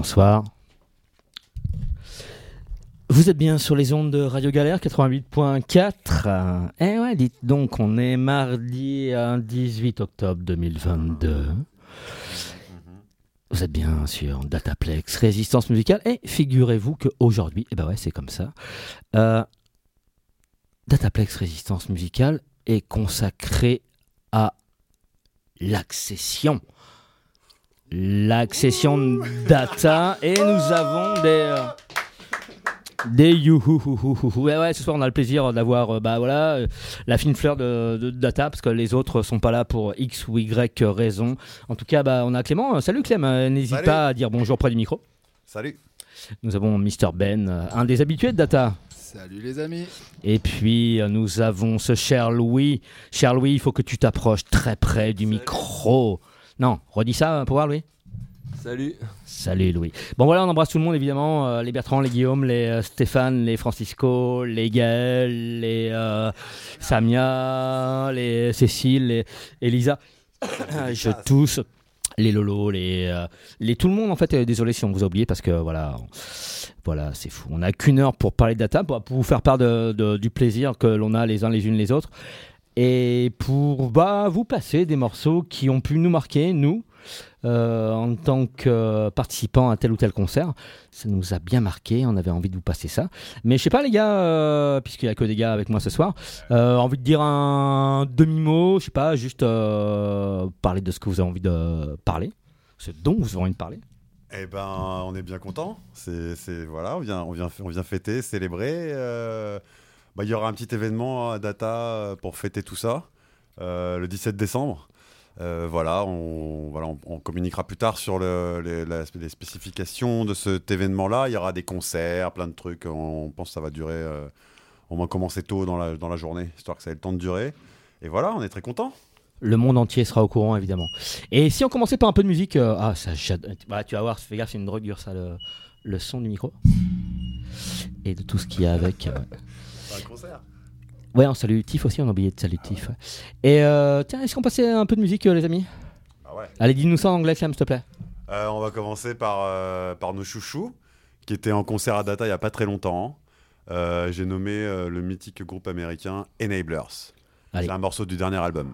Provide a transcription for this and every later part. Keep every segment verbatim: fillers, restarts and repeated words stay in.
Bonsoir. Vous êtes bien sur les ondes de Radio Galère quatre-vingt-huit point quatre. Eh ouais, dites donc, on est mardi dix-huit octobre deux mille vingt-deux. Vous êtes bien sur Dataplex, Résistance musicale. Et figurez-vous qu'aujourd'hui, eh ben ouais, c'est comme ça. Euh, Dataplex, Résistance musicale est consacré à l'accession. L'accession data. Et nous avons des... Euh, Des youhouhouhouhou. Ouais, ouais, ce soir on a le plaisir d'avoir euh, bah, voilà, euh, la fine fleur de, de, de Data, parce que les autres sont pas là pour X ou Y raison. En tout cas, bah, on a Clément. Salut Clem, euh, n'hésite Salut. pas à dire bonjour près du micro. Salut. Nous avons Mister Ben, euh, un des habitués de Data. Salut les amis. Et puis euh, nous avons ce cher Louis. Cher Louis, il faut que tu t'approches très près du Salut. micro. Non, redis ça pour voir Louis. Salut. Salut Louis. Bon voilà, on embrasse tout le monde évidemment, euh, les Bertrand, les Guillaume, les euh, Stéphane, les Francisco, les Gaël, les euh, Samia, les Cécile, les Elisa. Je tousse. Les Lolo, les, euh, les tout le monde en fait. Euh, désolé si on vous a oublié parce que voilà, on, voilà c'est fou. On n'a qu'une heure pour parler de Data, pour, pour vous faire part de, de, du plaisir que l'on a les uns les unes les autres et pour bah, vous passer des morceaux qui ont pu nous marquer, nous. Euh, en tant que euh, participant à tel ou tel concert, ça nous a bien marqué, on avait envie de vous passer ça. Mais je sais pas les gars, euh, puisqu'il n'y a que des gars avec moi ce soir, euh, envie de dire un demi-mot, je sais pas, juste euh, parler de ce que vous avez envie de parler, ce dont vous avez envie de parler. Eh ben, on est bien content. C'est, c'est voilà, on vient, on vient, on vient fêter, célébrer. Euh, bah, il y aura un petit événement à Data pour fêter tout ça, euh, le dix-sept décembre. Euh, voilà, on, voilà on, on communiquera plus tard sur le, les, la, les spécifications de cet événement-là. Il y aura des concerts, plein de trucs. On, on pense que ça va durer, euh, on va commencer tôt dans la, dans la journée, histoire que ça ait le temps de durer. Et voilà, on est très contents. Le monde entier sera au courant, évidemment. Et si on commençait par un peu de musique, euh, ah, ça, bah, tu vas voir, fais gaffe, c'est une drogue dure, ça, le, le son du micro. Et de tout ce qu'il y a avec. Euh... C'est un concert. Ouais, on salue Tiff aussi, on a oublié de saluer ah Tiff. Ouais. Et euh, tiens, est-ce qu'on passait un peu de musique, euh, les amis ? Ah ouais. Allez, dis-nous ça en anglais, Clem, s'il te plaît. Euh, on va commencer par, euh, par nos chouchous, qui étaient en concert à Data il n'y a pas très longtemps. Euh, j'ai nommé euh, le mythique groupe américain Enablers. Allez. C'est un morceau du dernier album.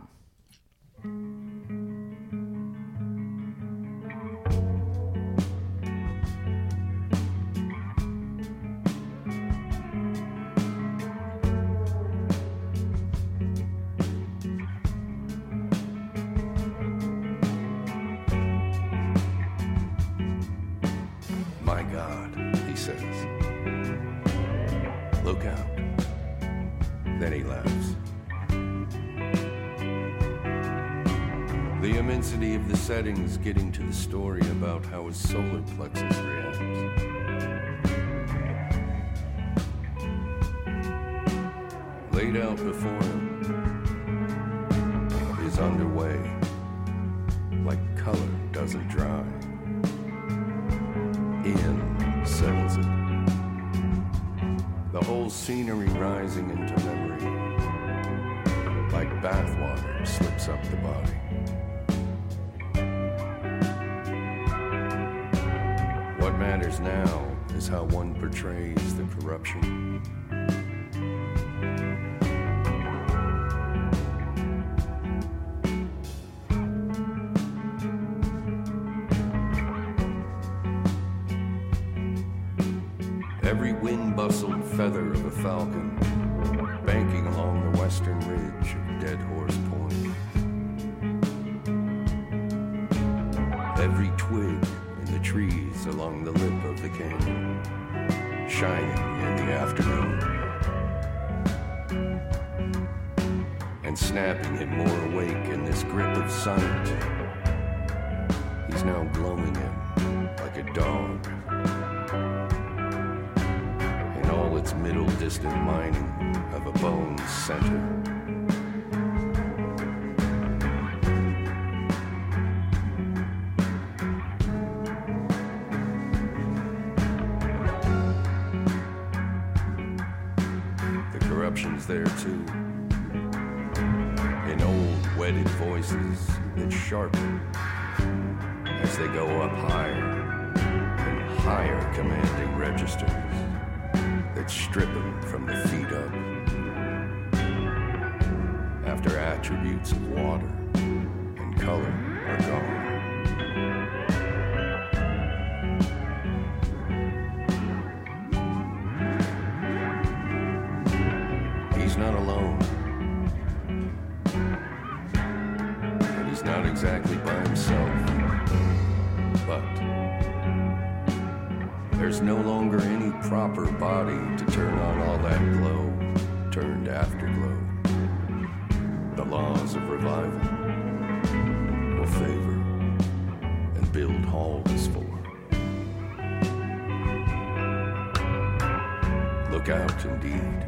My God, he says. Look out. Then he laughs. The immensity of the settings getting to the story about how his solar plexus reacts. Laid out before him is underway, like color doesn't dry. In settles it. The whole scenery rising into memory, like bathwater slips up the body. What matters now is how one portrays the corruption. Every wind-bustled feather of a falcon banking along the western ridge of Dead Horse Point. Every twig in the trees along the lip of the canyon shining in the afternoon and snapping him more awake in this grip of sight. He's now glowing him like a dog. Its middle distant mining of a bone center. The corruption's there too, in old wedded voices that sharpen as they go up higher and higher commanding registers that strip him from the feet up. After attributes of water and color are gone. He's not alone. And he's not exactly by himself. But there's no longer any proper body to turn on all that glow, turned afterglow. The laws of revival will favor and build halls for. Look out, indeed.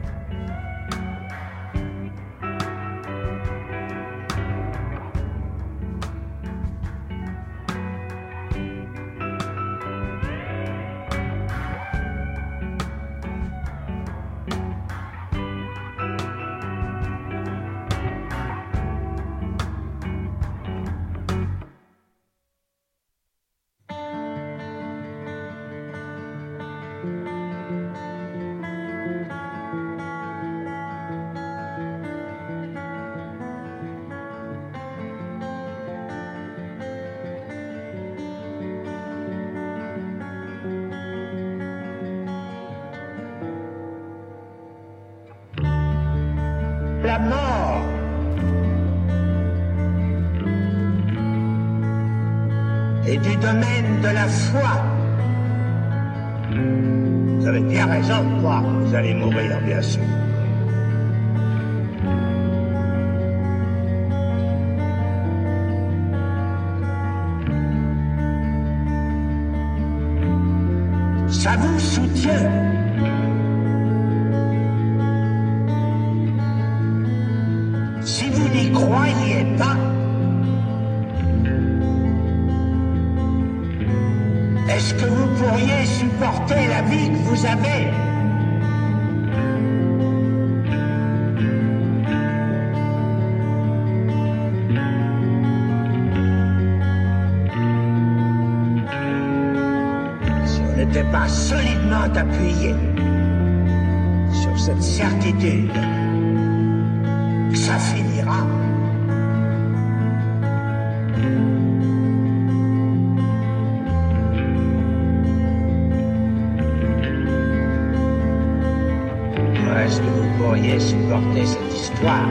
La mort est du domaine de la foi. Vous avez bien raison de croire que vous allez mourir, bien sûr. Ça vous soutient. Si vous n'y croyez pas, est-ce que vous pourriez supporter la vie que vous avez? Si on n'était pas solidement appuyé sur cette certitude que ça finira. Est-ce que vous pourriez supporter cette histoire?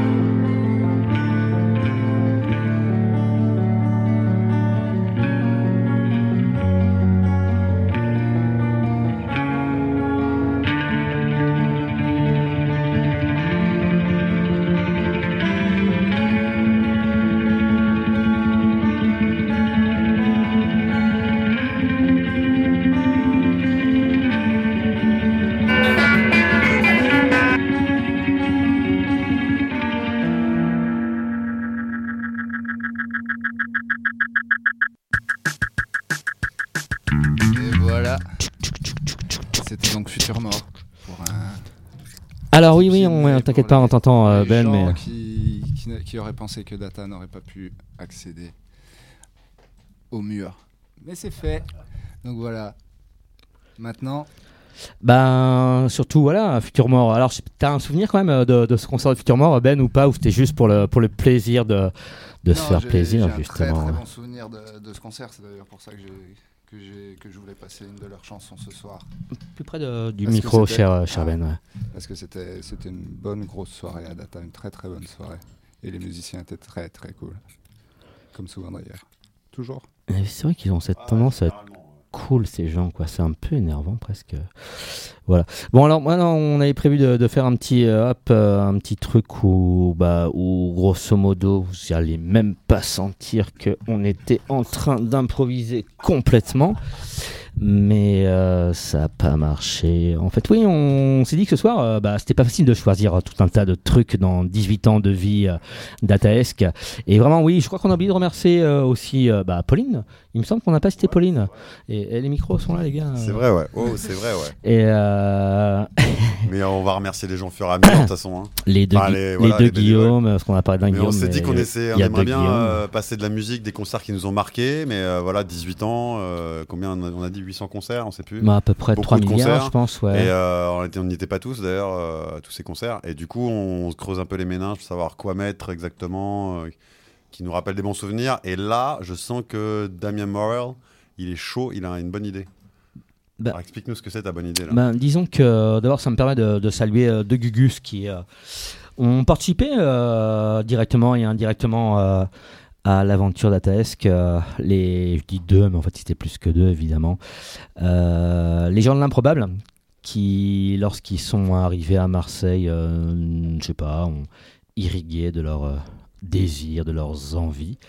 Alors oui, oui, on, t'inquiète pas, on t'entend, euh, Ben. Mais... Qui, qui, qui auraient pensé que Data n'aurait pas pu accéder au mur. Mais c'est fait. Donc voilà. Maintenant... Ben, surtout, voilà, Future Mort. Alors, t'as un souvenir quand même de, de ce concert de Future Mort, Ben, ou pas? Ou c'était juste pour le, pour le plaisir de, de non, se faire j'ai, plaisir, j'ai justement? J'ai un très, très bon souvenir de, de ce concert. C'est d'ailleurs pour ça que j'ai... Que, j'ai, que je voulais passer une de leurs chansons ce soir. Plus près de, du parce micro, cher, cher Ben. Ouais. Parce que c'était, c'était une bonne grosse soirée à Data, une très très bonne soirée. Et les musiciens étaient très très cool. Comme souvent d'ailleurs. Toujours. Et c'est vrai qu'ils ont cette ah, tendance à être cool, ces gens, quoi. C'est un peu énervant presque. Voilà. Bon, alors, moi, non, on avait prévu de, de faire un petit, euh, hop, euh, un petit truc où, bah, où, grosso modo, vous n'allez même pas sentir qu'on était en train d'improviser complètement. Mais euh, ça n'a pas marché. En fait, oui, on s'est dit que ce soir, euh, bah, c'était pas facile de choisir tout un tas de trucs dans dix-huit ans de vie euh, dataesque. Et vraiment, oui, je crois qu'on a oublié de remercier euh, aussi euh, bah, Pauline. Il me semble qu'on n'a pas cité Pauline. Et, et les micros sont là, les gars. C'est vrai, ouais. Oh, c'est vrai, ouais. Et euh... mais on va remercier les gens au fur et à mesure, de toute façon. Hein. Les deux, enfin, les, voilà, les deux les Guillaume, parce qu'on a parlé d'un mais Guillaume. On s'est dit qu'on essaie, on aimerait bien euh, passer de la musique, des concerts qui nous ont marqués. Mais euh, voilà, dix-huit ans, euh, combien on a, on a dit huit cents concerts, on sait plus. Bah, à peu près Beaucoup trois de milliards, concerts. je pense. Ouais. Et euh, on était- on n'y était pas tous d'ailleurs, euh, à tous ces concerts. Et du coup, on se creuse un peu les méninges pour savoir quoi mettre exactement, euh, qui nous rappelle des bons souvenirs. Et là, je sens que Damien Morrell, il est chaud, il a une bonne idée. Bah, Alors, explique-nous ce que c'est ta bonne idée là. Ben, disons que euh, d'abord, ça me permet de, de saluer euh, deux Gugus qui euh, ont participé euh, directement et indirectement euh, à l'aventure d'Ataesque. Euh, les, je dis deux, mais en fait, c'était plus que deux, évidemment. Euh, les gens de l'improbable, qui, lorsqu'ils sont arrivés à Marseille, euh, je sais pas, ont irrigué de leurs euh, désirs, de leurs envies.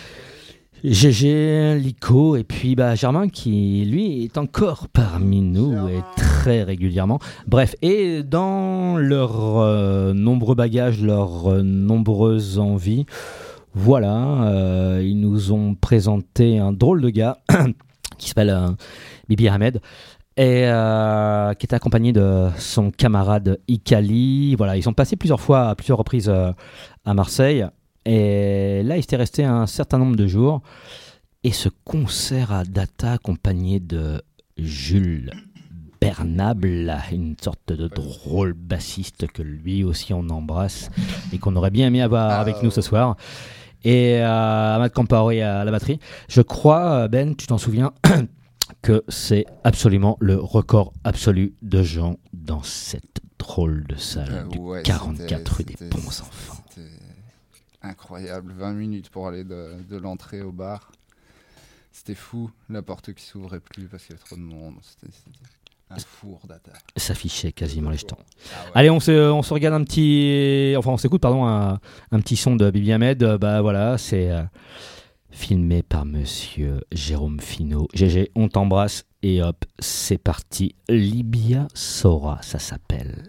G G, Lico et puis bah, Germain qui lui est encore parmi nous et très régulièrement. Bref, et dans leurs euh, nombreux bagages, leurs euh, nombreuses envies, voilà, euh, ils nous ont présenté un drôle de gars qui s'appelle euh, Bibi Ahmed et euh, qui était accompagné de son camarade Ikali. Voilà, ils sont passés plusieurs fois, à plusieurs reprises euh, à Marseille. Et là, il s'était resté un certain nombre de jours. Et ce concert à Data, accompagné de Jules Bernable, une sorte de drôle bassiste que lui aussi on embrasse et qu'on aurait bien aimé avoir avec nous ce soir. Et euh, Ahmad Kampaori à la batterie. Je crois, Ben, tu t'en souviens, que c'est absolument le record absolu de gens dans cette drôle de salle Euh, du ouais, quarante-quatre rue c'était- des c'était- Bons Enfants. C'était incroyable, vingt minutes pour aller de, de l'entrée au bar. C'était fou, la porte qui s'ouvrait plus parce qu'il y avait trop de monde. C'était c'était un four Data. S'affichait quasiment les jetons. Ah ouais. Allez, on se, on se regarde un petit, enfin on s'écoute pardon un, un petit son de Bibi Ahmed. Euh, Bah voilà, c'est euh, filmé par Monsieur Jérôme Finot. G G, on t'embrasse et hop, c'est parti. Libia Sora, ça s'appelle.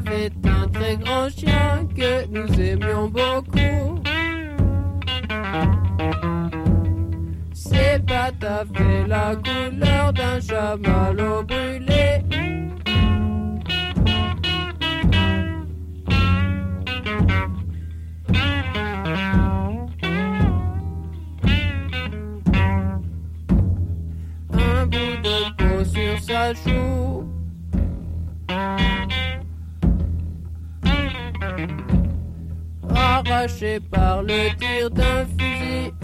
avait un très grand chien que nous aimions beaucoup. Ses pattes avaient la couleur d'un chamallow brûlé. Un bout de peau sur sa joue. Arraché par le tir d'un fusil.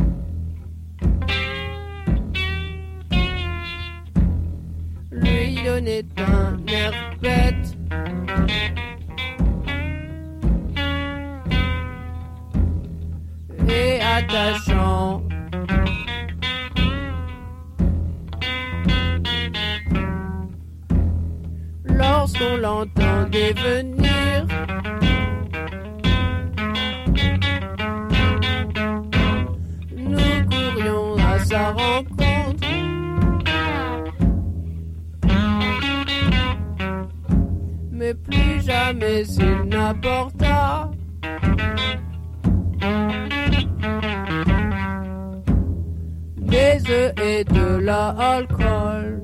Lui donnait un air bête. Et attachant. Lorsqu'on l'entendait venir, nous courions à sa rencontre. Mais plus jamais il n'apporta des œufs et de l'alcool.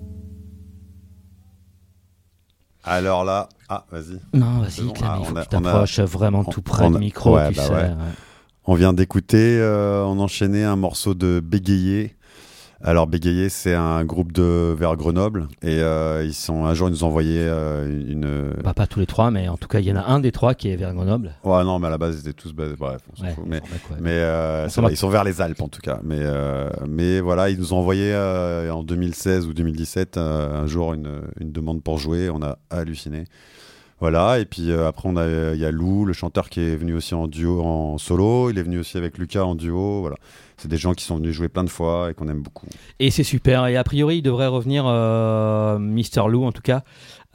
Alors là, ah, vas-y. Non, vas-y, C'est bon. Clément, Ah, il faut on a- que tu t'approches vraiment on- tout près on du a- micro, ouais, tu bah sais. ouais. ouais. On vient d'écouter, euh, on enchaînait un morceau de Bégayer. Alors Bégayer, c'est un groupe de vers Grenoble et euh, ils sont un jour ils nous ont envoyé euh, une. Bah, pas tous les trois, mais en tout cas, il y en a un des trois qui est vers Grenoble. Ouais non, mais à la base ils étaient tous basés. Bref, on s'en Ouais, fout. Mais on s'en bat, quoi. mais euh, On ça s'en va, bat. ils sont vers les Alpes en tout cas. Mais euh, mais voilà, ils nous ont envoyé euh, en deux mille seize ou deux mille dix-sept euh, un jour une une demande pour jouer. On a halluciné. Voilà, et puis euh, après on a il y a Lou, le chanteur qui est venu aussi en duo, en solo. Il est venu aussi avec Lucas en duo. Voilà, c'est des gens qui sont venus jouer plein de fois et qu'on aime beaucoup. Et c'est super. Et a priori, il devrait revenir, euh, Mister Lou en tout cas,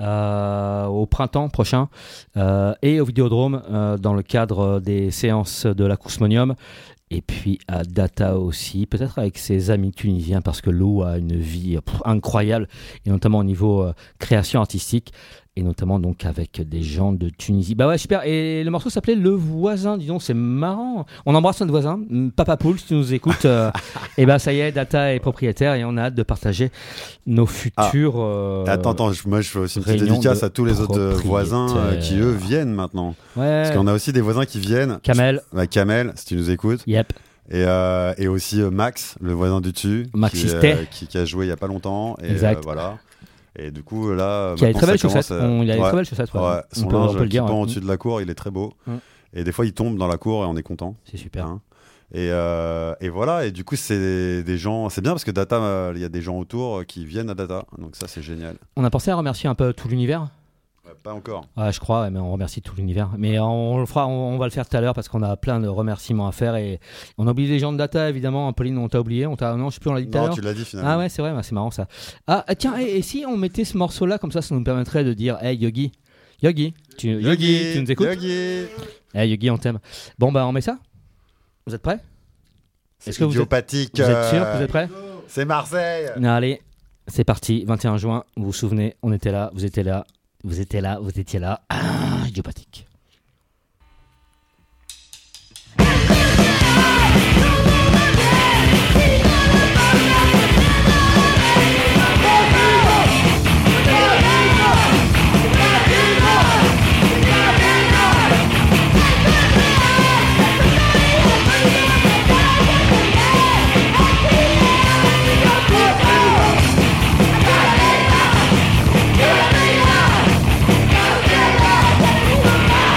euh, au printemps prochain euh, et au Vidéodrome euh, dans le cadre des séances de l'Acousmonium. Et puis à Data aussi, peut-être avec ses amis tunisiens, parce que Lou a une vie pff, incroyable, et notamment au niveau euh, création artistique, et notamment donc avec des gens de Tunisie. Bah ouais, super. Et le morceau s'appelait Le Voisin, dis donc, c'est marrant. On embrasse notre voisin, Papa Poule, si tu nous écoutes. euh, et bah ça y est, Data est propriétaire, et on a hâte de partager nos futurs. euh, Attends, attends, je- moi je fais aussi une petite réunion dédicace de à tous les autres euh, voisins euh, qui eux propriétaires. viennent maintenant. Ouais. Parce qu'on a aussi des voisins qui viennent. Kamel. Bah, Kamel, si tu nous écoutes. Yep. Et, euh, et aussi euh, Max, le voisin du dessus, Max qui, Istet. euh, qui, qui a joué il y a pas longtemps. Et Exact. euh, voilà. Et du coup là, Qui a des maintenant, très belles ça commence chaussettes. à- On- il a des Ouais. très belles chaussettes. ouais. Ouais, on son peut, on linge peut le qui dire. pend ouais. au-dessus de la cour, il est très beau. Mm. Et des fois, il tombe dans la cour et on est content. C'est super. Hein. Et, euh, et voilà, et du coup, c'est des gens. C'est bien parce que Data, euh, il y a des gens autour qui viennent à Data. Donc ça, c'est génial. On a pensé à remercier un peu tout l'univers. Ouais, pas encore. Ouais, je crois, ouais, mais on remercie tout l'univers. Mais on, le fera, on, on va le faire tout à l'heure parce qu'on a plein de remerciements à faire, et on a oublié les gens de Data évidemment. Pauline, on t'a oublié, on t'a, non, je sais plus, on l'a dit tout à Non, l'heure. tu l'as dit finalement. Ah ouais, c'est vrai, bah, c'est marrant ça. Ah euh, tiens, et, et si on mettait ce morceau-là comme ça, ça nous permettrait de dire, hey Yogi, Yogi, tu, Yogi, tu nous écoutes? Yogi. Hey Yogi, on t'aime. Bon bah on met ça. Vous êtes prêts? C'est Est-ce que vous êtes, idiopathique. vous êtes sûr que euh, vous êtes prêts? C'est Marseille. Non, allez, c'est parti. vingt et un juin. Vous vous souvenez, on était là, vous étiez là, vous étiez là, vous étiez là. Ah, idiopathique. Yeah.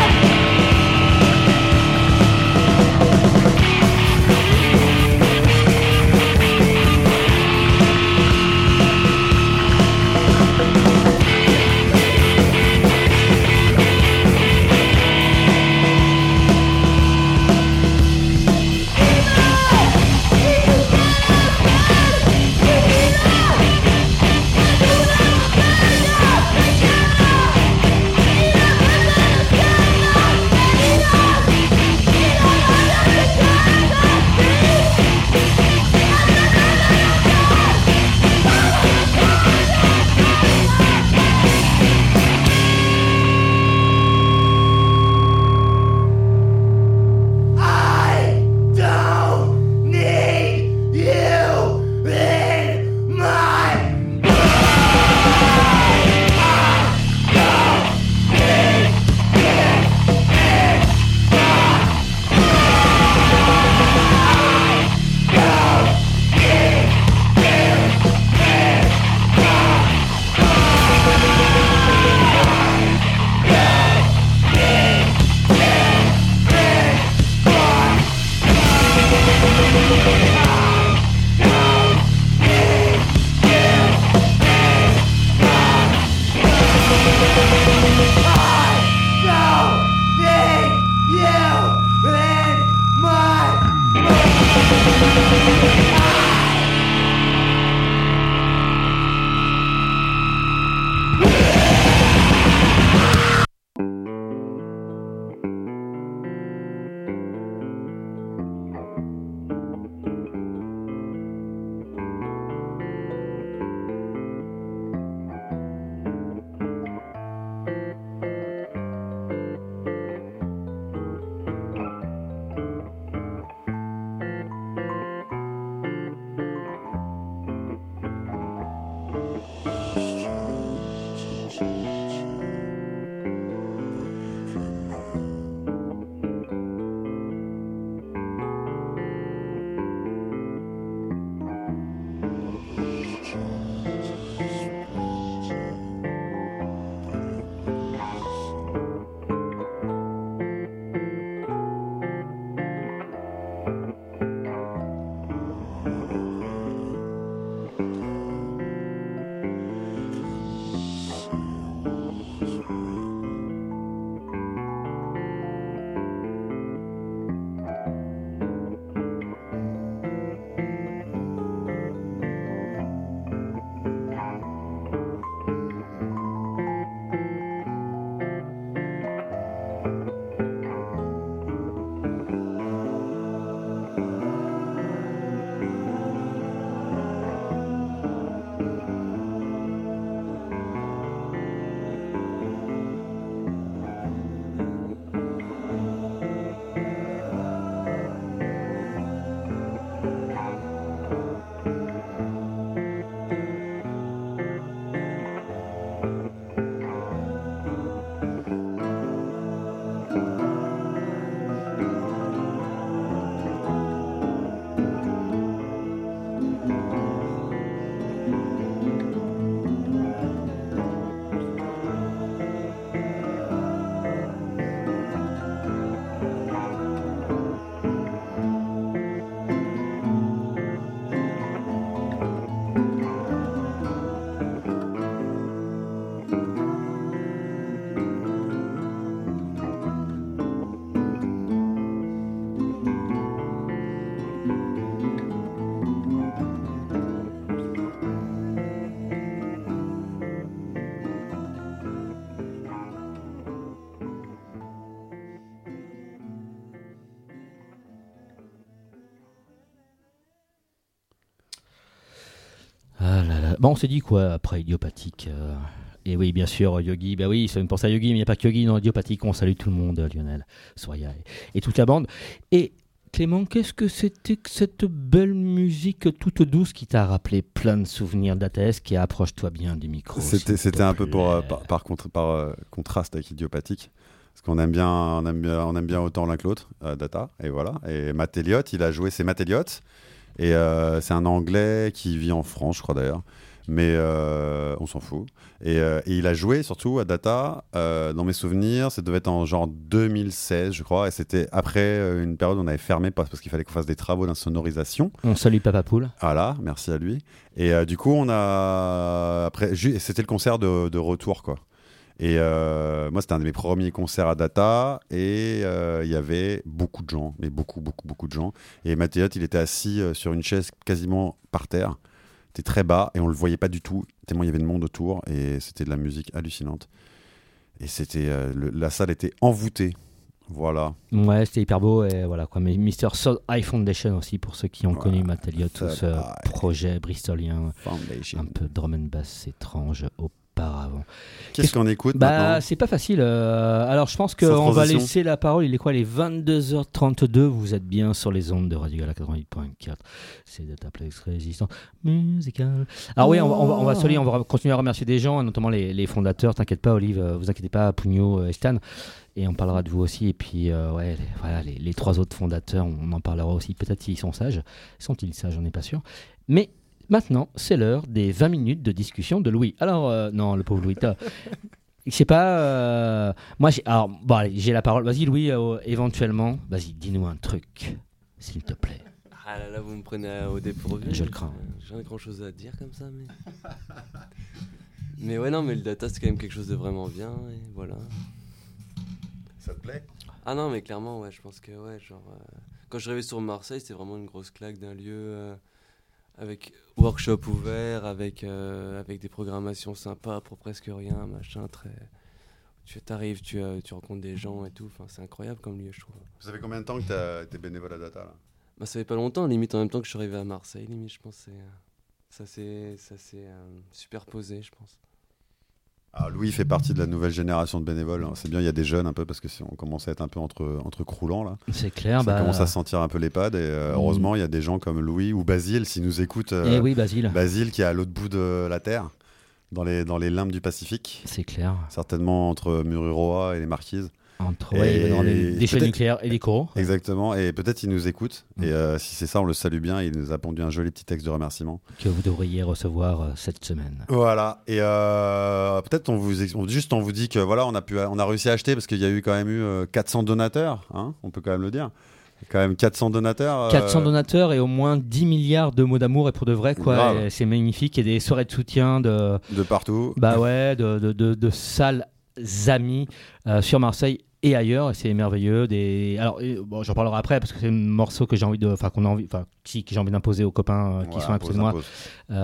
là là. Bon, on s'est dit quoi après Idiopathique euh, Et oui, bien sûr, Yogi. Bah oui, ça me pense à Yogi, mais il n'y a pas que Yogi dans Idiopathique. On salue tout le monde, Lionel, Soya et, et toute la bande. Et Clément, qu'est-ce que c'était que cette belle musique toute douce qui t'a rappelé plein de souvenirs d'A T S qui approche-toi bien du micro. C'était, c'était un peu pour, euh, par, par, contre, par euh, contraste avec Idiopathique. Parce qu'on aime bien, on aime bien, on aime bien autant l'un que l'autre, euh, Data, et voilà. Et Matt Elliott, il a joué, c'est Matt Elliott, et euh, c'est un Anglais qui vit en France, je crois d'ailleurs, mais euh, on s'en fout. Et, euh, et il a joué surtout à Data, euh, dans mes souvenirs, ça devait être en genre deux mille seize, je crois, et c'était après euh, une période où on avait fermé parce qu'il fallait qu'on fasse des travaux d'insonorisation. On salue Papa Poule. Voilà, merci à lui. Et euh, du coup, on a, après, ju- c'était le concert de, de retour, quoi. Et euh, moi, c'était un de mes premiers concerts à Data et il euh, y avait beaucoup de gens, mais beaucoup, beaucoup, beaucoup de gens. Et Matt Elliott, il était assis euh, sur une chaise quasiment par terre. Il était très bas et on le voyait pas du tout, tellement il y avait de monde autour et c'était de la musique hallucinante. Et c'était, euh, le, la salle était envoûtée. Voilà. Ouais, c'était hyper beau et voilà quoi. Mais mister Third Eye Foundation aussi pour ceux qui ont Voilà. connu Matt Elliott, tout ce Eye projet bristolien, Foundation. un peu drum and bass étrange auparavant. Qu'est-ce qu'on écoute Bah, maintenant? c'est pas facile. euh, alors, je pense Sans qu'on va transition. laisser la parole. Il est quoi, les vingt-deux heures trente-deux? Vous êtes bien sur les ondes de Radio Gala quatre-vingt-huit point quatre. C'est Dataplex Résistance musicale. Alors, oui, on va, on va, on va, sorry, on va continuer à remercier des gens, notamment les, les fondateurs. T'inquiète pas, Olive, euh, vous inquiétez pas, Pugno euh, et Stan. Et on parlera de vous aussi. Et puis, euh, ouais, les, voilà, les, les trois autres fondateurs, on en parlera aussi. Peut-être s'ils sont sages. Sont-ils sages? On n'est pas sûr. Mais maintenant, c'est l'heure des vingt minutes de discussion de Louis. Alors, euh, non, le pauvre Louis, t'as- je sais pas. euh, moi, j'ai, alors, bon, allez, j'ai la parole. Vas-y, Louis, euh, éventuellement. Vas-y, dis-nous un truc, s'il te plaît. Ah là là, vous me prenez au dépourvu. Je le crains. Euh, J'en ai grand chose à dire comme ça, mais. Mais ouais, non, mais le data, c'est quand même quelque chose de vraiment bien, et voilà. Ça te plaît? Ah non, mais clairement, ouais, je pense que, ouais, genre. euh, Quand je rêvais sur Marseille, c'était vraiment une grosse claque d'un lieu euh, avec workshop ouvert, avec, euh, avec des programmations sympas pour presque rien, machin, très. Tu arrives, tu, euh, tu rencontres des gens et tout, enfin, c'est incroyable comme lieu, je trouve. Ça fait combien de temps que tu as été bénévole à Data là? Bah, ça fait pas longtemps, limite en même temps que je suis arrivé à Marseille, limite, je pense que c'est, euh, ça s'est, ça s'est euh, superposé, je pense. Alors Louis fait partie de la nouvelle génération de bénévoles. C'est bien, il y a des jeunes un peu parce que si on commence à être un peu entre, entre croulants là. C'est clair. Ça bah, commence à sentir un peu l'EHPAD et euh, Mm. heureusement il y a des gens comme Louis ou Basile s'ils nous écoutent. euh, Eh oui, Basile. Basile qui est à l'autre bout de la terre, dans les, dans les limbes du Pacifique, C'est clair. certainement entre Mururoa et les Marquises. Entre Et ouais, dans les déchets peut-être- nucléaires et les coraux. Exactement, et peut-être il nous écoute. Mm. Et euh, si c'est ça, on le salue bien. Il nous a pondu un joli petit texte de remerciement. Que vous devriez recevoir euh, cette semaine. Voilà, et euh, peut-être on vous ex- on- juste on vous dit que voilà, on a pu, on a réussi à acheter parce qu'il y a eu quand même eu euh, quatre cents donateurs, hein, on peut quand même le dire. Quand même quatre cents donateurs. euh, quatre cents donateurs et au moins dix milliards de mots d'amour et pour de vrai quoi. Grave. Et c'est magnifique et des soirées de soutien de de partout. bah ouais de de, de, de salles amis euh, sur Marseille et ailleurs et c'est merveilleux. Des alors euh, bon, j'en parlerai après parce que c'est un morceau que j'ai envie de enfin qu'on a envie enfin si, que j'ai envie d'imposer aux copains euh, qui Voilà, sont à côté de moi. impose, impose.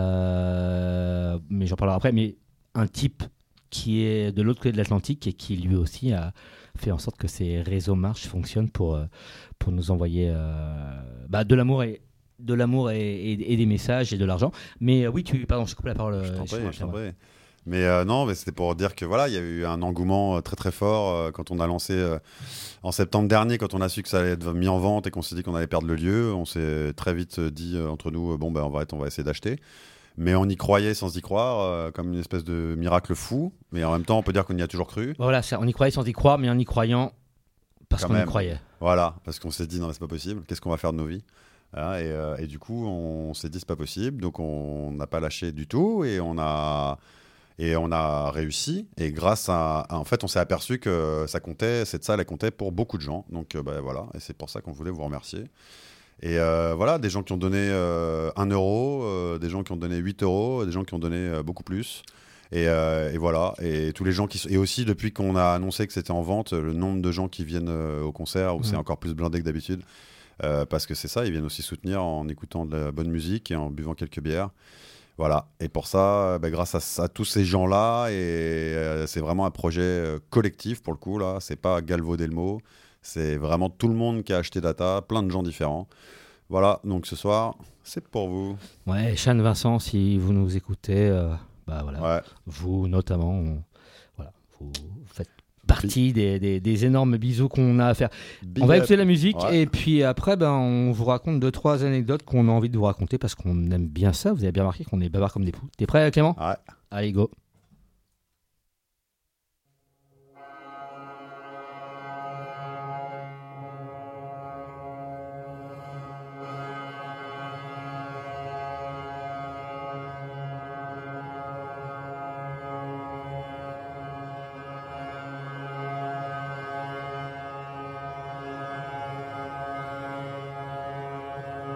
Euh, mais j'en parlerai après. Mais un type qui est de l'autre côté de l'Atlantique et qui lui aussi a fait en sorte que ces réseaux marches fonctionnent pour, euh, pour nous envoyer euh, bah, de l'amour et de l'amour et, et- et des messages et de l'argent. Mais euh, oui, tu pardon, je coupe la parole. Je euh, t'en prie, excuse-moi, je t'en Clément. prie. Mais euh, non, mais c'était pour dire que voilà, il y a eu un engouement euh, très très fort euh, quand on a lancé euh, en septembre dernier, quand on a su que ça allait être mis en vente et qu'on s'est dit qu'on allait perdre le lieu. On s'est très vite dit euh, entre nous, euh, bon ben on va être, on va essayer d'acheter. Mais on y croyait sans y croire, euh, comme une espèce de miracle fou. Mais en même temps, on peut dire qu'on y a toujours cru. Voilà, ça, on y croyait sans y croire, mais en y croyant parce Quand qu'on y même. croyait. Voilà, parce qu'on s'est dit non, mais c'est pas possible. Qu'est-ce qu'on va faire de nos vies? Voilà, et, euh, et du coup, on s'est dit c'est pas possible. Donc on n'a pas lâché du tout et on a et on a réussi. Et grâce à, à- en fait, on s'est aperçu que ça comptait, cette salle, elle comptait pour beaucoup de gens. Donc euh, bah, voilà, et c'est pour ça qu'on voulait vous remercier. Et euh, voilà, des gens qui ont donné euh, un euro, euh, des gens qui ont donné huit euros, des gens qui ont donné euh, beaucoup plus. Et, euh, et voilà, et tous les gens qui sont... Et aussi, depuis qu'on a annoncé que c'était en vente, le nombre de gens qui viennent euh, au concert, où Mhm. c'est encore plus blindé que d'habitude. Euh, parce que c'est ça, ils viennent aussi soutenir en écoutant de la bonne musique et en buvant quelques bières. Voilà, et pour ça, bah, grâce à, à tous ces gens-là, et euh, c'est vraiment un projet euh, collectif pour le coup, là, c'est pas galvauder le mot, c'est vraiment tout le monde qui a acheté Data, plein de gens différents. Voilà, donc ce soir, c'est pour vous. Ouais, Sean Vincent, si vous nous écoutez, euh, bah voilà, Ouais. vous notamment, on- voilà, vous faites partie des, des- des énormes bisous qu'on a à faire. Big On va up. écouter la musique Ouais. et puis après, ben, on vous raconte deux, trois anecdotes qu'on a envie de vous raconter parce qu'on aime bien ça. Vous avez bien remarqué qu'on est bavard comme des poux. T'es prêt, Clément ? Ouais. Allez, go.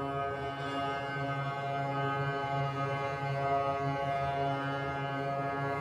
Thank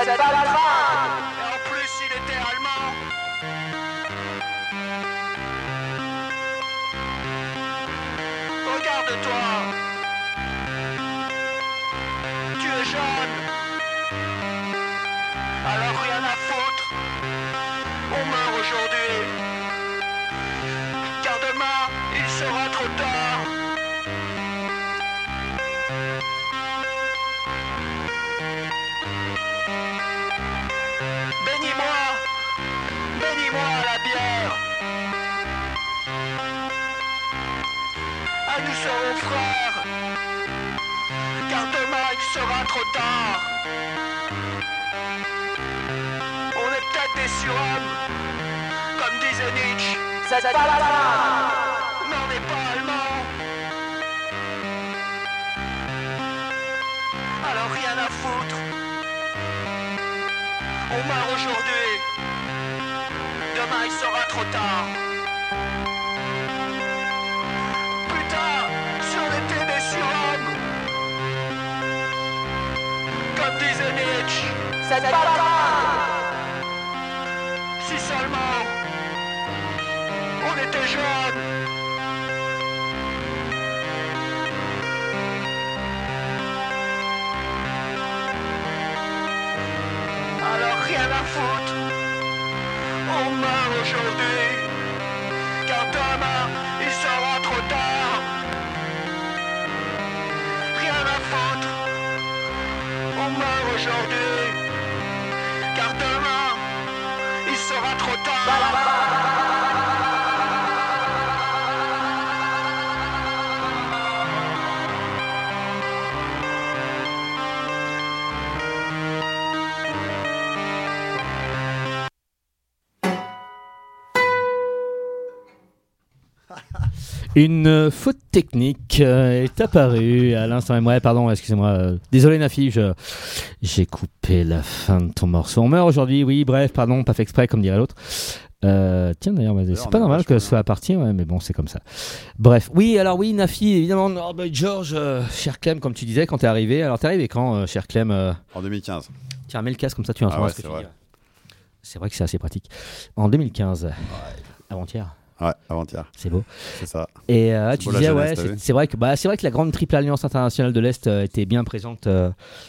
c'est pas grave. Et en plus, il était allemand. Regarde-toi. Tu es jeune. Alors rien à foutre. On meurt aujourd'hui. Car demain, il sera trop tard. Bénis-moi. Bénis-moi à la bière. Ah, nous serons frères. Car demain, il sera trop tard. On est peut-être des surhommes, comme disait Nietzsche. C'est pas la fin, mais on n'est pas allemand. Alors rien à foutre. On meurt aujourd'hui. Demain il sera trop tard. Putain, si on était des surhommes, comme disait Nietzsche. C'est pas la fin. Si seulement on était jeunes. Alors rien à foutre. On meurt aujourd'hui. Car demain il sera trop tard. Rien à foutre. On meurt aujourd'hui. Car demain il sera trop tard. Une faute technique euh, est apparue à l'instant. Ouais, pardon, excusez-moi. Euh, désolé Nafi, je, j'ai coupé la fin de ton morceau. On meurt aujourd'hui, oui, bref, pardon, pas fait exprès, comme dirait l'autre. Euh, tiens, d'ailleurs, bah, c'est pas normal que ce soit à partir, ouais, mais bon, c'est comme ça. Bref, oui, alors oui, Nafi, évidemment, Norbert George, euh, cher Clem, comme tu disais, quand t'es arrivé. Alors, t'es arrivé quand, euh, cher Clem euh... En deux mille quinze. Tiens, mets le casque, comme ça, tu entends ah ouais, ce que c'est tu vrai. dis. C'est vrai que c'est assez pratique. En deux mille quinze, ouais. Avant-hier. Ouais, avant-hier. C'est beau. C'est ça. Et euh, c'est tu beau, la disais, jeunesse, ouais, t'as c'est, vu c'est vrai que bah, c'est vrai que la grande triple alliance internationale de l'Est euh, était bien présente euh,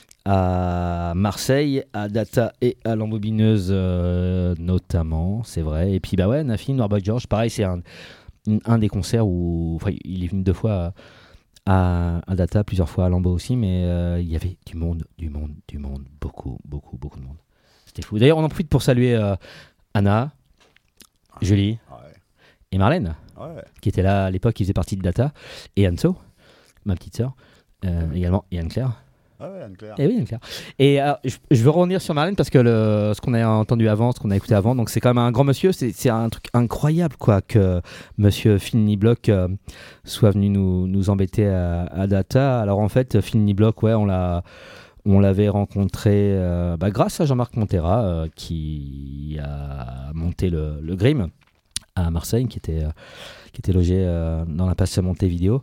à Marseille, à Data et à l'embobineuse euh, notamment, c'est vrai. Et puis bah ouais, Nafi, Norbert George, pareil, c'est un, un des concerts où, enfin, il est venu deux fois à, à Data, plusieurs fois à Lambeau aussi, mais euh, il y avait du monde, du monde, du monde, beaucoup, beaucoup, beaucoup de monde. C'était fou. D'ailleurs, on en profite pour saluer euh, Anna, Julie Ouais. et Marlène. Ouais. Qui était là à l'époque, qui faisait partie de Data, et Anso, ma petite sœur, euh, également, et Anne-Claire. Ah ouais, Anne-Claire. Et oui, Anne-Claire. Et euh, je, je veux revenir sur Marlène parce que le, ce qu'on a entendu avant, ce qu'on a écouté avant, donc c'est quand même un grand monsieur, c'est, c'est un truc incroyable quoi, que monsieur Phil Niblock euh, soit venu nous, nous embêter à, à Data. Alors en fait, Phil Niblock, ouais, on l'a... On l'avait rencontré euh, bah, grâce à Jean-Marc Montera euh, qui a monté le, le Grim à Marseille, qui était, euh, qui était logé euh, dans l'impasse Montevideo.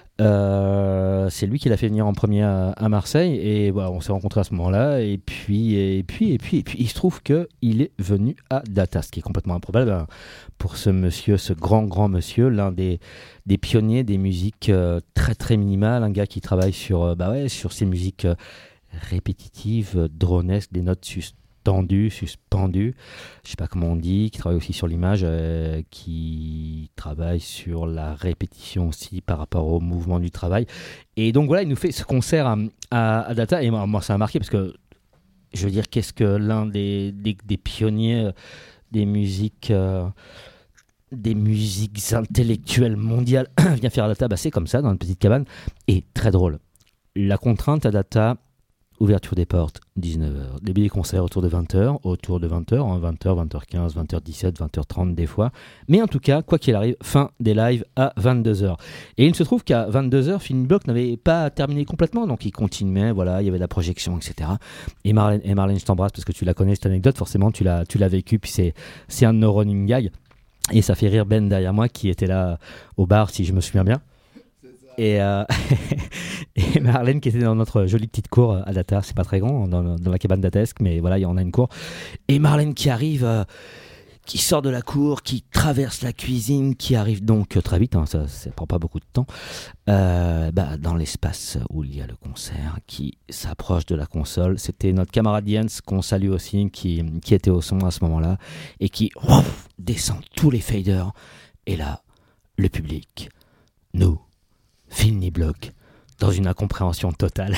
Euh, c'est lui qui l'a fait venir en premier à, à Marseille et bah, on s'est rencontrés à ce moment-là et puis, et puis, et puis, et puis il se trouve qu'il est venu à Data, ce qui est complètement improbable hein, pour ce monsieur, ce grand, grand monsieur, l'un des, des pionniers des musiques euh, très, très minimales, un gars qui travaille sur, euh, bah ouais, sur ces musiques euh, répétitives, dronesques, des notes suspendues, suspendues, je sais pas comment on dit, qui travaille aussi sur l'image, euh, qui travaille sur la répétition aussi par rapport au mouvement du travail. Et donc voilà, il nous fait ce concert à, à, à Data, et moi, moi ça m'a marqué parce que, je veux dire, qu'est-ce que l'un des, des, des pionniers des musiques... Euh, des musiques intellectuelles mondiales vient faire à Data, bah c'est comme ça, dans une petite cabane, et très drôle. La contrainte à Data, ouverture des portes, dix-neuf heures. Début des concerts autour de vingt heures, autour de vingt heures, hein, vingt heures, vingt heures quinze, vingt heures dix-sept, vingt heures trente des fois. Mais en tout cas, quoi qu'il arrive, fin des lives à vingt-deux heures. Et il se trouve qu'à vingt-deux heures, Phil Niblock n'avait pas terminé complètement, donc il continuait, voilà, il y avait la projection, et cetera. Et Marlène, et Marlène, je t'embrasse parce que tu la connais cette anecdote, forcément tu l'as, tu l'as vécu, puis c'est, c'est un de nos running gags. Et ça fait rire Ben derrière moi qui était là au bar, si je me souviens bien. Et, euh, Et Marlène qui était dans notre jolie petite cour à Data, c'est pas très grand, dans, dans la cabane datesque, mais voilà, il y en a une cour. Et Marlène qui arrive, euh, qui sort de la cour, qui traverse la cuisine, qui arrive donc très vite, hein, ça ne prend pas beaucoup de temps, euh, bah, dans l'espace où il y a le concert, qui s'approche de la console. C'était notre camarade Jens, qu'on salue aussi, qui, qui était au son à ce moment-là, et qui ouf, descend tous les faders. Et là, le public, nous, Phil ni Block, dans une incompréhension totale.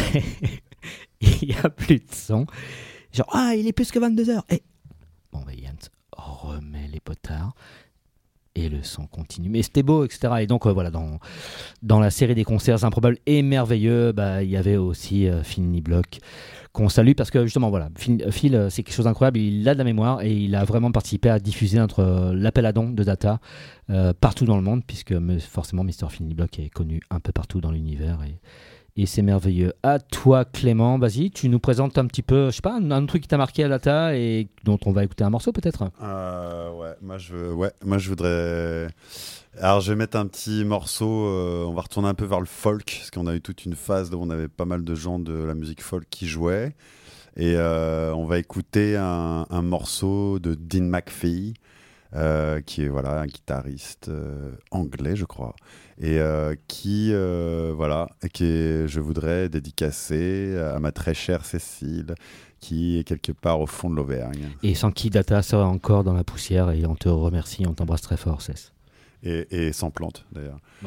Il n'y a plus de son. Genre, ah, il est plus que vingt-deux heures. Et bon, bah, Jens remet les potards et le son continue. Mais c'était beau, et cetera. Et donc, euh, voilà, dans, dans la série des concerts improbables et merveilleux, bah, il y avait aussi euh, Phil ni Block, qu'on salue parce que justement, voilà, Phil, Phil euh, c'est quelque chose d'incroyable. Il a de la mémoire et il a vraiment participé à diffuser notre, euh, l'appel à dons de Data euh, partout dans le monde, puisque me, forcément, mister Phil ni Block est connu un peu partout dans l'univers. Et, et c'est merveilleux. À toi, Clément, vas-y, tu nous présentes un petit peu, je sais pas, un, un truc qui t'a marqué à Data et dont on va écouter un morceau peut-être. Euh, ouais, moi je, veux, ouais, moi je voudrais. Alors je vais mettre un petit morceau. Euh, on va retourner un peu vers le folk parce qu'on a eu toute une phase où on avait pas mal de gens de la musique folk qui jouaient. Et euh, on va écouter un, un morceau de Dean McPhee. Euh, qui est voilà, un guitariste euh, anglais, je crois, et euh, qui, euh, voilà, qui est, je voudrais dédicacer à ma très chère Cécile, qui est quelque part au fond de l'Auvergne. Et sans qui Data sera encore dans la poussière, et on te remercie, on t'embrasse très fort, Cess. Et, et sans plante, d'ailleurs. Oui.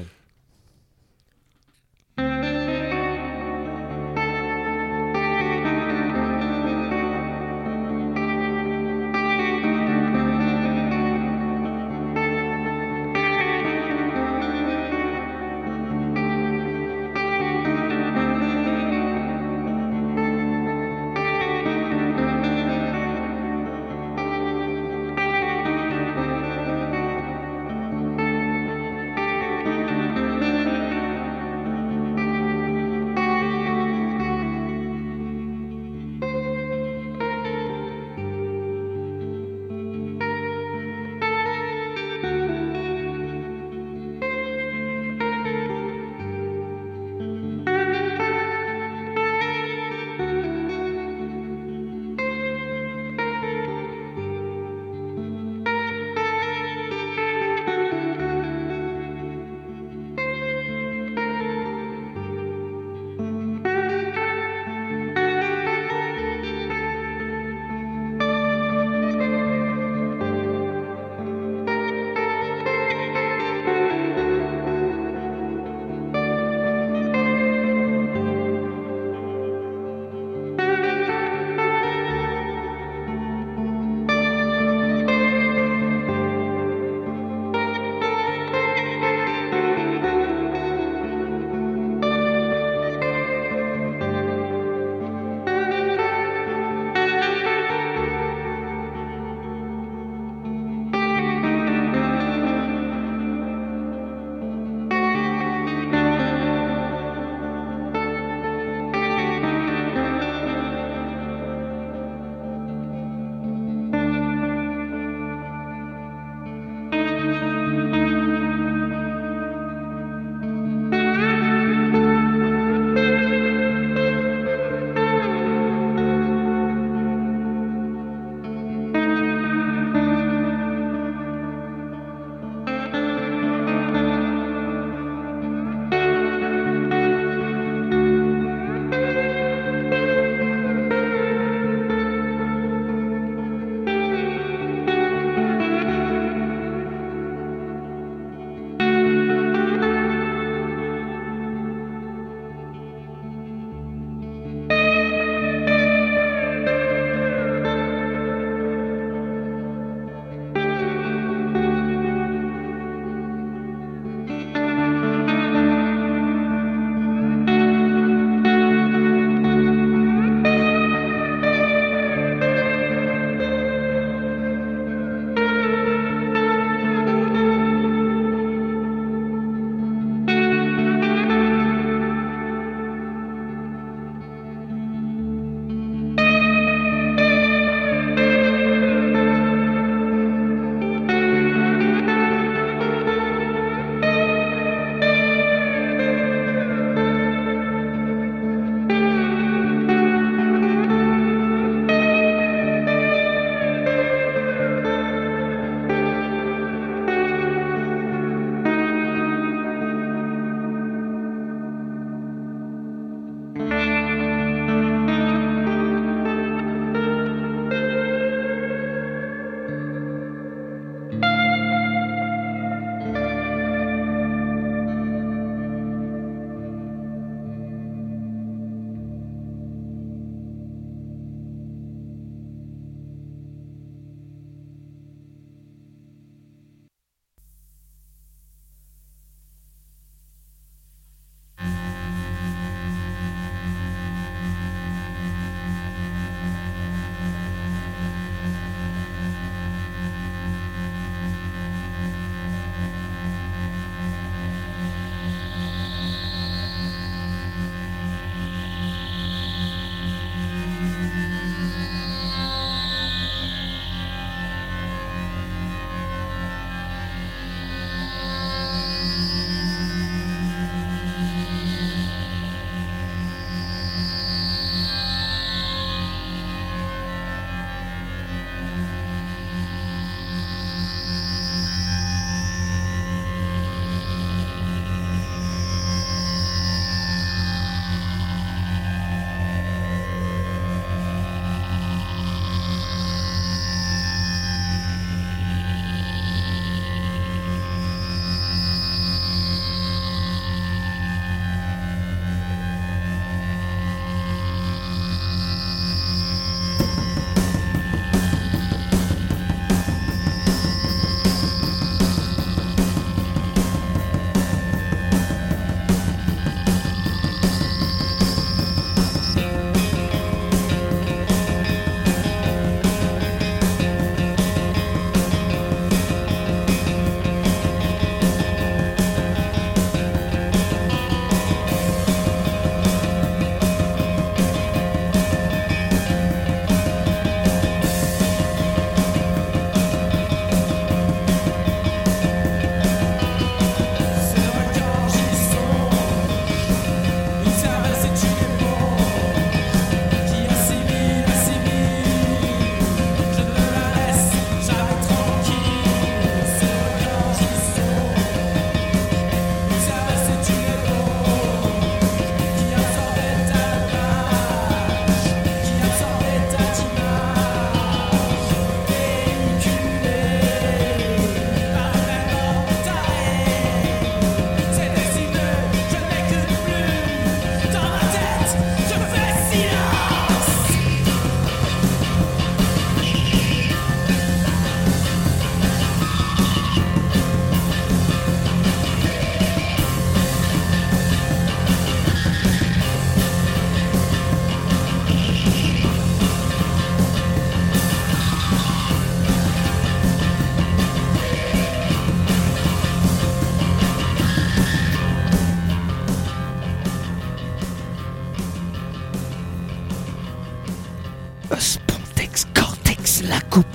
Thank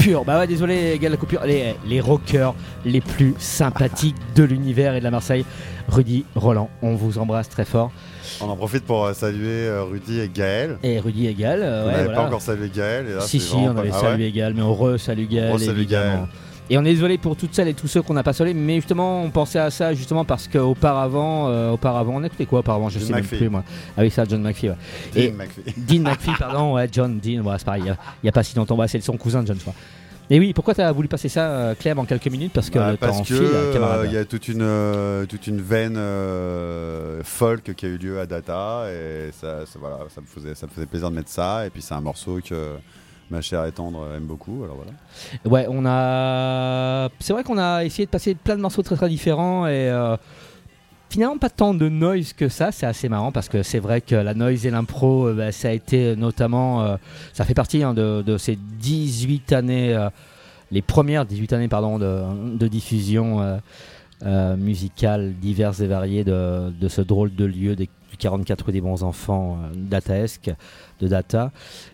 coupure. Bah ouais, désolé, gars, la coupure. Les, les rockers les plus sympathiques de l'univers et de la Marseille. Rudy, Roland, on vous embrasse très fort. On en profite pour euh, saluer euh, Rudy et Gaël. Et Rudy et Gaël. euh, on ouais, n'avait voilà. pas encore salué Gaël. Et là, si, c'est si, vraiment on avait pas- ah salué ouais Gaël, mais on re-salue Gaël, re-salue évidemment. Gaël. Et on est désolé pour toutes celles et tous ceux qu'on n'a pas salués, mais justement, on pensait à ça justement parce qu'auparavant, euh, auparavant, on écoutait quoi auparavant Je John sais même McPhee. plus, moi. Ah oui, ça, John McPhee, ouais. Dean Et- McPhee. Dean McPhee, pardon, ouais, John, Dean, ouais, c'est pareil, il n'y a pas si longtemps, ouais, c'est son cousin, John, je crois. Et oui, pourquoi tu as voulu passer ça, euh, Clem, en quelques minutes Parce que Bah, le parce temps que file, euh, camarade. il y a toute une euh, toute une veine euh, folk qui a eu lieu à Data et ça, ça, voilà, ça me faisait ça me faisait plaisir de mettre ça et puis c'est un morceau que ma chère et tendre aime beaucoup, alors voilà. Ouais, on a. C'est vrai qu'on a essayé de passer plein de morceaux très très différents et euh, finalement pas tant de noise que ça. C'est assez marrant parce que c'est vrai que la noise et l'impro, euh, bah, ça a été notamment. euh, ça fait partie hein, de, de ces dix-huit années, euh, les premières dix-huit années pardon, de, de diffusion euh, euh, musicale diverses et variées de, de ce drôle de lieu des, du quarante-quatre rue des Bons Enfants, euh, dataesque, de Data.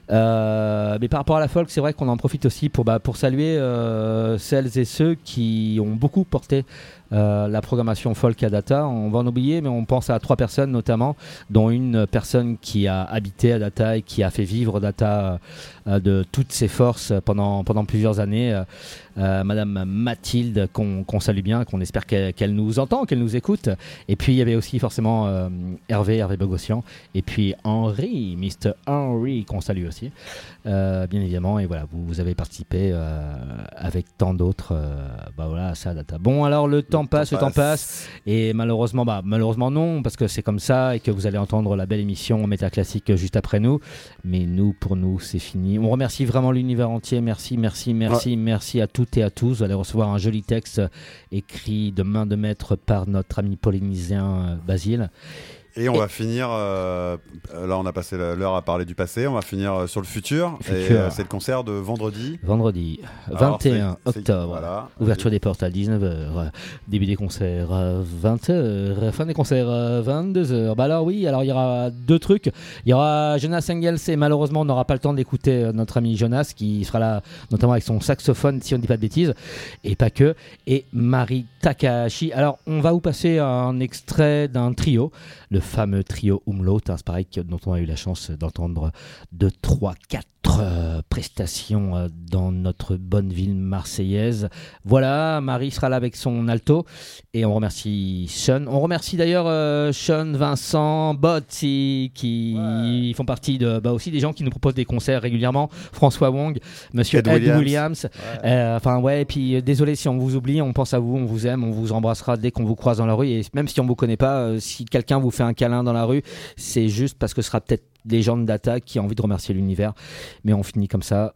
Euh, mais par rapport à la folk, c'est vrai qu'on en profite aussi pour, bah, pour saluer euh, celles et ceux qui ont beaucoup porté euh, la programmation folk à Data. On va en oublier, mais on pense à trois personnes notamment, dont une personne qui a habité à Data et qui a fait vivre Data euh, de toutes ses forces pendant, pendant plusieurs années. Euh, euh, Madame Mathilde, qu'on qu'on salue bien, qu'on espère qu'elle qu'elle nous entend, qu'elle nous écoute. Et puis il y avait aussi forcément euh, Hervé, Hervé Bogossian, et puis Henri, mister Henry, qu'on salue aussi, euh, bien évidemment. Et voilà, vous, vous avez participé euh, avec tant d'autres euh, bah voilà, à ça, Data. Bon, alors le temps passe, le temps passe, et malheureusement, bah, malheureusement non, parce que c'est comme ça, et que vous allez entendre la belle émission Méta Classique juste après nous. Mais nous, pour nous, c'est fini. On remercie vraiment l'univers entier. Merci, merci, merci, ouais. merci à toutes et à tous. Vous allez recevoir un joli texte écrit de main de maître par notre ami polynésien euh, Basile. Et on Et- va finir, euh, là on a passé l'heure à parler du passé, on va finir euh, sur le futur. Futur. Et euh, c'est le concert de vendredi. Vendredi Alors, vingt et un c'est- c'est- octobre. Voilà. Ouverture des portes à dix-neuf heures, début des concerts à vingt heures, fin des concerts à vingt-deux heures. Bah alors oui, alors il y aura deux trucs. Il y aura Jonas Engels et malheureusement on n'aura pas le temps d'écouter euh, notre ami Jonas qui sera là notamment avec son saxophone si on ne dit pas de bêtises, et pas que, et Mari Takahashi. Alors on va vous passer un extrait d'un trio, le fameux trio Umlaut, hein, c'est pareil que, dont on a eu la chance d'entendre deux, trois, quatre euh, prestations euh, dans notre bonne ville marseillaise. Voilà, Marie sera là avec son alto et on remercie Sean. On remercie d'ailleurs euh, Sean, Vincent, Botti qui ouais. font partie de, bah, aussi des gens qui nous proposent des concerts régulièrement. François Wong, Monsieur Ed, Ed Williams. Williams. Ouais. Euh, enfin ouais, et puis euh, désolé si on vous oublie, on pense à vous, on vous aime, on vous embrassera dès qu'on vous croise dans la rue et même si on vous connaît pas, euh, si quelqu'un vous fait un câlin dans la rue, c'est juste parce que ce sera peut-être des gens de Data qui ont envie de remercier l'univers. Mais on finit comme ça.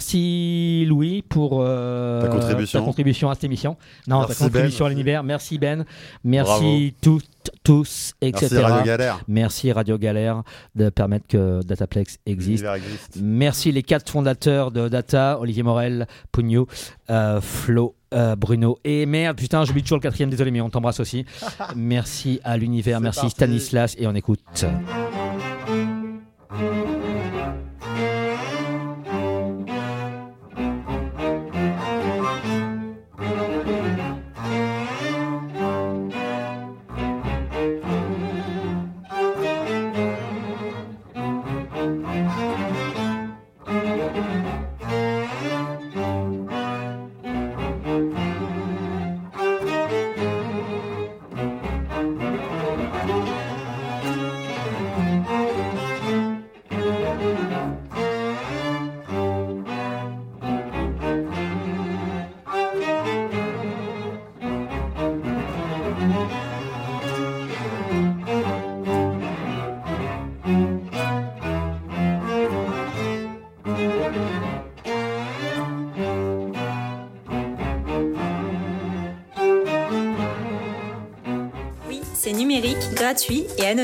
Merci Louis pour euh, ta, contribution. ta contribution à cette émission. Non, merci ta contribution Ben, à l'univers. Merci Ben. Merci toutes, tous, et cetera. Merci Radio Galère. Merci Radio Galère de permettre que Dataplex existe. existe. Merci les quatre fondateurs de Data, Olivier Morel, Pugno, euh, Flo, Euh, Bruno et merde putain j'oublie toujours le quatrième, désolé mais on t'embrasse aussi. Merci à l'univers, c'est merci parti. Stanislas et on écoute gratuit et anonyme.